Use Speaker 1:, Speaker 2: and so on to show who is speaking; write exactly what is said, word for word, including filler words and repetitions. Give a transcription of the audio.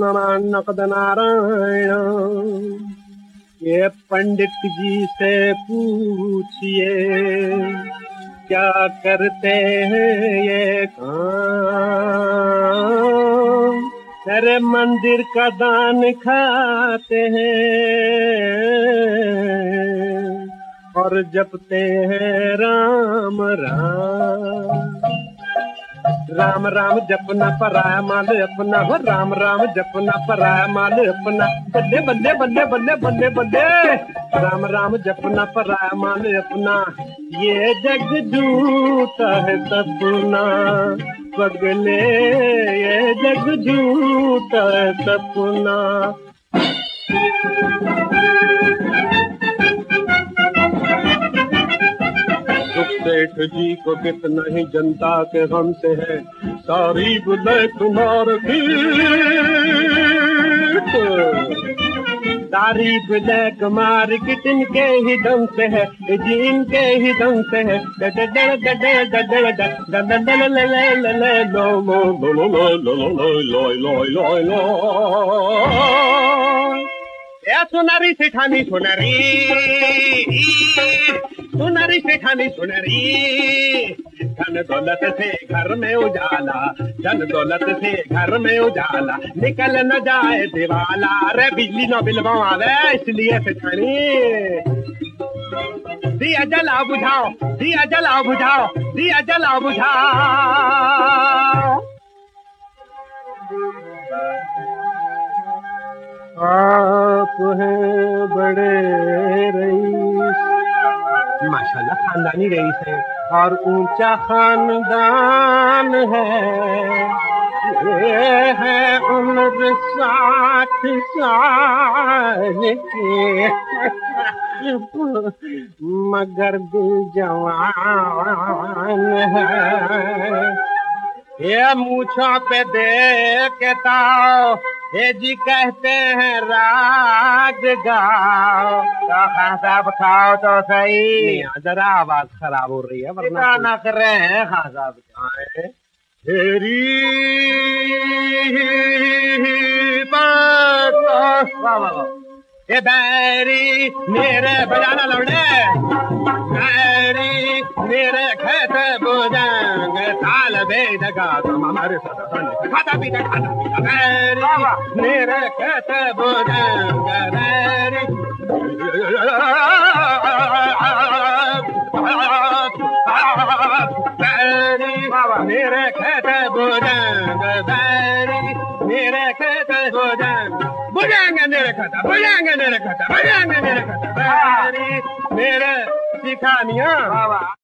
Speaker 1: नकद नारायण। ये पंडित जी से पूछिए क्या करते हैं ये काम, तेरे मंदिर का दान खाते हैं और जपते हैं राम राम। राम राम जपना पराया माल अपना, हो राम राम जपना पराया माल अपना। बल्ले बल्ले बल्ले बल्ले बल्ले बल्ले, राम राम जपना पराया माल अपना। ये जग झूठा है सपना पगले, ये जग झूठा है सपना। सेठ जी को कितना ही जनता के गम से है सारी ब्लैक मार्केट, सारी ब्लैक मार्केट इनके ही दम से है, जिनके ही दम से है। सुनारी सेठानी सुनारी, सुनारी सेठानी सुनारी, धन दौलत से घर में उजाला, धन दौलत से घर में उजाला, निकल न जाए दिवाला। रे बिजली न बिल आवे इसलिए सेठानी, दिया जला बुझाओ, दिया जला बुझाओ, दिया जला बुझाओ। आप हैं बड़े रईस, माशाल्लाह खानदानी रईस है और ऊंचा खानदान है। ये है उम्र साठ साल की मगर दिल जवान है। ये मूछों पे देखता ये जी कहते हैं राग गाओ, तो खान साहब खाओ तो सही। जरा आवाज खराब हो रही है वरना ना कर रहे हैं खान साहब। तेरी ये बैरी मेरे बजाना लौड़े, बैरी मेरे खेत बुजंग ताल बेद का तुम हमारे साथ खाता पीता खाता पीता। बैरी मेरे खेत बुजंग, बैरी बैरी मेरे खेत बुजंग, बैरी मेरे खेत बुजंग, बुझाएंगे मेरे खाता, बुझाएंगे मेरे खाता, बुझाएंगे मेरे खाता। बैरी मेरे सिखानिया।